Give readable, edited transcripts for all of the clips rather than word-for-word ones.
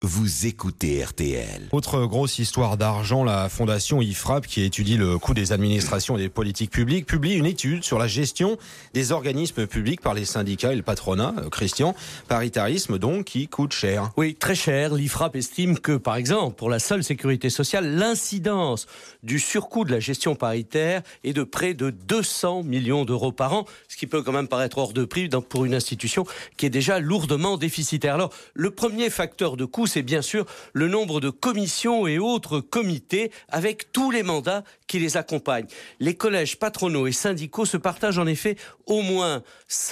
Vous écoutez RTL. Autre grosse histoire d'argent, la fondation IFRAP, qui étudie le coût des administrations et des politiques publiques, publie une étude sur la gestion des organismes publics par les syndicats et le patronat. Christian, paritarisme donc qui coûte cher. Oui, très cher. L'IFRAP estime que, par exemple, pour la seule sécurité sociale, l'incidence du surcoût de la gestion paritaire est de près de 200 millions d'euros par an, ce qui peut quand même paraître hors de prix pour une institution qui est déjà lourdement déficitaire. Alors, le premier facteur de coût, c'est bien sûr le nombre de commissions et autres comités avec tous les mandats qui les accompagnent. Les collèges patronaux et syndicaux se partagent en effet au moins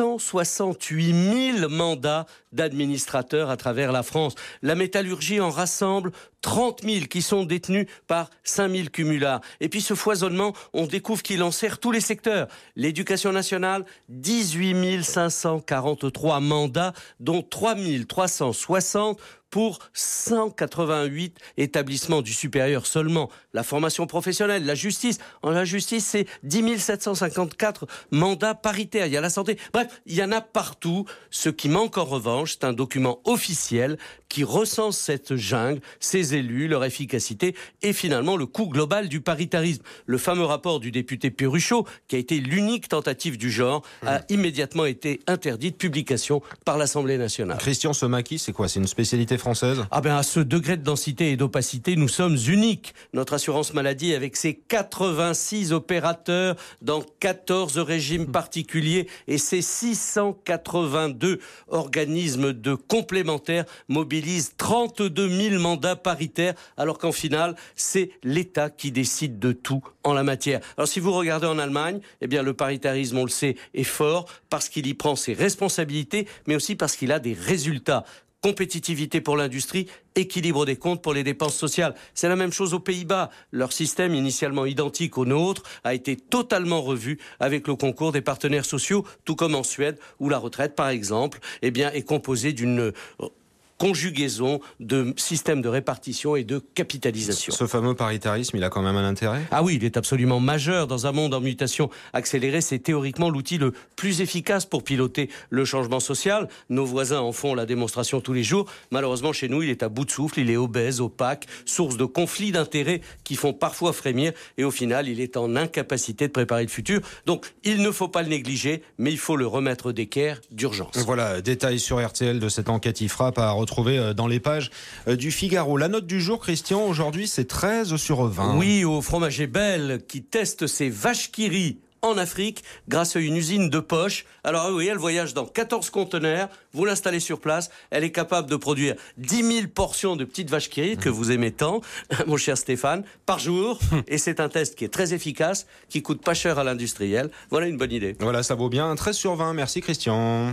168 000 mandats d'administrateurs à travers la France. La métallurgie en rassemble 30 000 qui sont détenus par 5 000 cumulards. Et puis ce foisonnement, on découvre qu'il en sert tous les secteurs. L'éducation nationale, 18 543 mandats, dont 3 360 pour 188 établissements du supérieur seulement. La formation professionnelle, la justice. En la justice, c'est 10 754 mandats paritaires. Il y a la santé. Bref, il y en a partout. Ce qui manque en revanche, c'est un document officiel qui recense cette jungle, ses élus, leur efficacité et finalement le coût global du paritarisme. Le fameux rapport du député Perruchot, qui a été l'unique tentative du genre, a immédiatement été interdit de publication par l'Assemblée nationale. Christian, ce maquis, c'est quoi? C'est une spécialité française? À ce degré de densité et d'opacité, nous sommes uniques. Notre assurance maladie, avec ses 86 opérateurs dans 14 régimes particuliers et ses 682 organismes de complémentaires, mobilisent 32 000 mandats paritaires, alors qu'en finale, c'est l'État qui décide de tout en la matière. Alors si vous regardez en Allemagne, le paritarisme, on le sait, est fort parce qu'il y prend ses responsabilités, mais aussi parce qu'il a des résultats. Compétitivité pour l'industrie, équilibre des comptes pour les dépenses sociales. C'est la même chose aux Pays-Bas. Leur système, initialement identique au nôtre, a été totalement revu avec le concours des partenaires sociaux, tout comme en Suède, où la retraite, par exemple, est composée d'une conjugaison de systèmes de répartition et de capitalisation. Ce fameux paritarisme, il a quand même un intérêt? Ah oui, il est absolument majeur. Dans un monde en mutation accélérée, c'est théoriquement l'outil le plus efficace pour piloter le changement social. Nos voisins en font la démonstration tous les jours. Malheureusement, chez nous, il est à bout de souffle, il est obèse, opaque, source de conflits d'intérêts qui font parfois frémir. Et au final, il est en incapacité de préparer le futur. Donc, il ne faut pas le négliger, mais il faut le remettre d'équerre d'urgence. Voilà, détail sur RTL de cette enquête IFRAP à retrouver dans les pages du Figaro. La note du jour, Christian, aujourd'hui, c'est 13 sur 20. Oui, au Fromager Belle qui teste ses vaches qui rient en Afrique grâce à une usine de poche. Alors oui, elle voyage dans 14 conteneurs, vous l'installez sur place, elle est capable de produire 10 000 portions de petites vaches qui rient que vous aimez tant, mon cher Stéphane, par jour. Et c'est un test qui est très efficace, qui coûte pas cher à l'industriel. Voilà une bonne idée. Voilà, ça vaut bien 13 sur 20. Merci Christian.